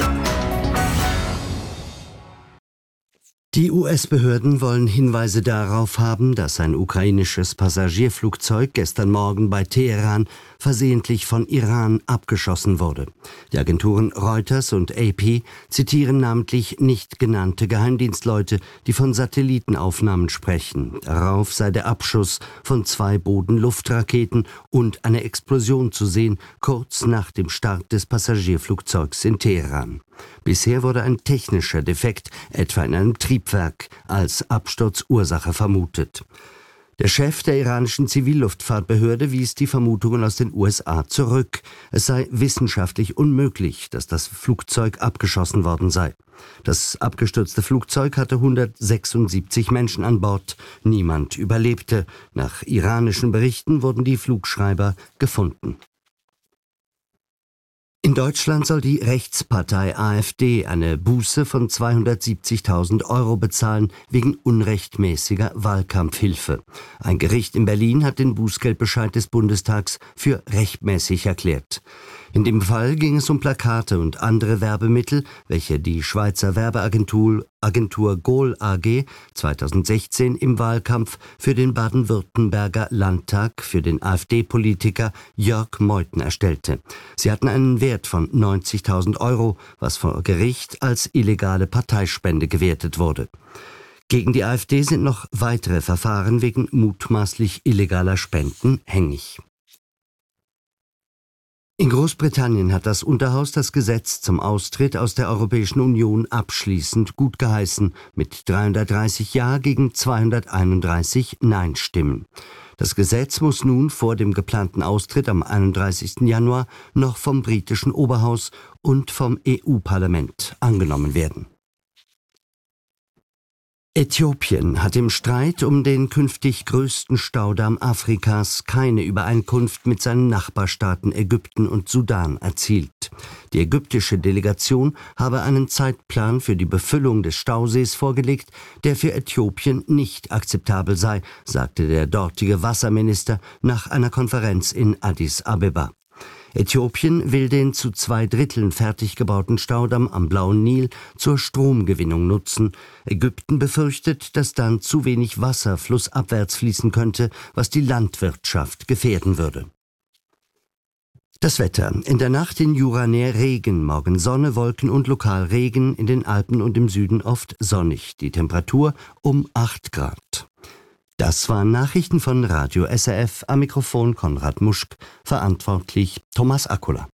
Die US-Behörden wollen Hinweise darauf haben, dass ein ukrainisches Passagierflugzeug gestern Morgen bei Teheran versehentlich von Iran abgeschossen wurde. Die Agenturen Reuters und AP zitieren namentlich nicht genannte Geheimdienstleute, die von Satellitenaufnahmen sprechen. Darauf sei der Abschuss von 2 Boden-Luft-Raketen und eine Explosion zu sehen, kurz nach dem Start des Passagierflugzeugs in Teheran. Bisher wurde ein technischer Defekt, etwa in einem Triebwerk, als Absturzursache vermutet. Der Chef der iranischen Zivilluftfahrtbehörde wies die Vermutungen aus den USA zurück. Es sei wissenschaftlich unmöglich, dass das Flugzeug abgeschossen worden sei. Das abgestürzte Flugzeug hatte 176 Menschen an Bord. Niemand überlebte. Nach iranischen Berichten wurden die Flugschreiber gefunden. In Deutschland soll die Rechtspartei AfD eine Buße von 270.000 € bezahlen wegen unrechtmäßiger Wahlkampfhilfe. Ein Gericht in Berlin hat den Bußgeldbescheid des Bundestags für rechtmäßig erklärt. In dem Fall ging es um Plakate und andere Werbemittel, welche die Schweizer Werbeagentur Gohl AG 2016 im Wahlkampf für den Baden-Württemberger Landtag für den AfD-Politiker Jörg Meuthen erstellte. Sie hatten einen Wert von 90.000 €, was vor Gericht als illegale Parteispende gewertet wurde. Gegen die AfD sind noch weitere Verfahren wegen mutmaßlich illegaler Spenden hängig. In Großbritannien hat das Unterhaus das Gesetz zum Austritt aus der Europäischen Union abschließend gutgeheißen, mit 330 Ja gegen 231 Nein-Stimmen. Das Gesetz muss nun vor dem geplanten Austritt am 31. Januar noch vom britischen Oberhaus und vom EU-Parlament angenommen werden. Äthiopien hat im Streit um den künftig größten Staudamm Afrikas keine Übereinkunft mit seinen Nachbarstaaten Ägypten und Sudan erzielt. Die ägyptische Delegation habe einen Zeitplan für die Befüllung des Stausees vorgelegt, der für Äthiopien nicht akzeptabel sei, sagte der dortige Wasserminister nach einer Konferenz in Addis Abeba. Äthiopien will den zu 2/3 fertig gebauten Staudamm am Blauen Nil zur Stromgewinnung nutzen. Ägypten befürchtet, dass dann zu wenig Wasser flussabwärts fließen könnte, was die Landwirtschaft gefährden würde. Das Wetter. In der Nacht in Juranär Regen, morgen Sonne, Wolken und lokal Regen, in den Alpen und im Süden oft sonnig. Die Temperatur um 8 Grad. Das waren Nachrichten von Radio SRF, am Mikrofon Konrad Muschk, verantwortlich Thomas Akula.